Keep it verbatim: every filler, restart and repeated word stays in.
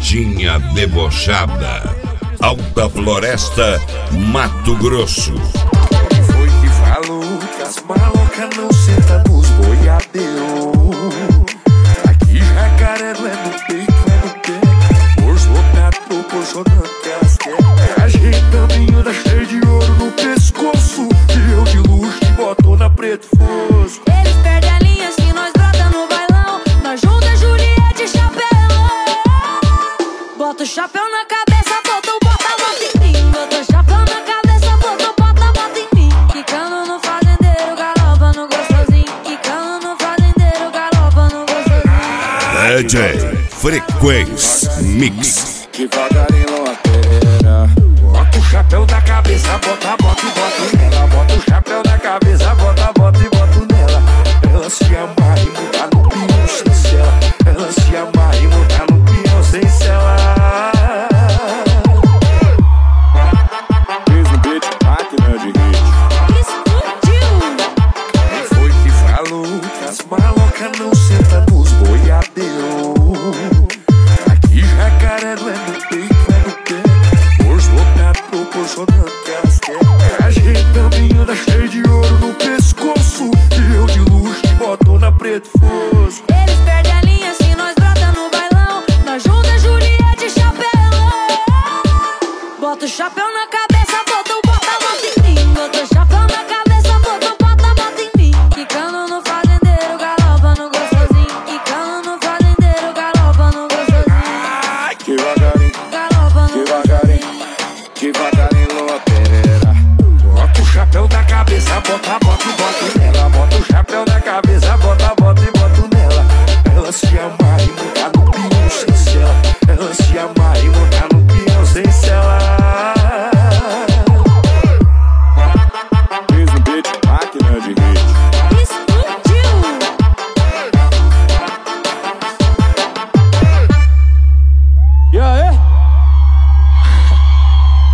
Gatinha debochada. Alta Floresta, Mato Grosso. Foi que falou que as malocas não sentam nos boiadeiros. Aqui jacaré não é no peito, é no pé. Força lotado proporcionando que elas querem. A gente também anda cheio de ouro no pescoço. E eu de luxo e botona preto fosco. Eles perdem a linha se nós brota no bailão. Nós junta Juliette e chapelão. Bota o chapéu na cabeça, bota o bota, bota em mim. Bota o chapéu na cabeça, bota o bota, bota em mim. Quicando no fazendeiro, galopa no gostosinho. Quicando no fazendeiro, galopa no gostosinho. D J Frequência Mix. Devagarinho a pereira. Bota o chapéu da cabeça, bota, bota e bota nela. Bota o chapéu da cabeça, bota, bota e bota nela. Ela se amarra e muda no pião sem cela. Ela se amarra e muda no pião sem cela. Fez um beat, máquina de hit. Explodiu. Quem foi que falou que as malocas não sentam nos boiadeiros? Aqui jacaré não é no peito, é no pé. Força lotado proporcionando que elas querem. A gente também anda cheio de ouro no pescoço. E eu de luxo e botona preto fosco. Eles perdem a linha se nós brota no bailão. Nós junta Juliette e chapelão. Bota o chapéu na cabeça, bota o bota, bota em mim. Bota o chapéu na cabeça, bota o bota, bota em mim. Quicando no fazendeiro, galopa no gostosinho. Quicando no fazendeiro, galopa no gostosinho. Ai, devagarinho, Galopa no devagarinho, devagarinho a pereira. Bota o chapéu da cabeça, bota, bota e bota nela. Bota o chapéu da cabeça, bota, bota e bota nela. Ela se amarra e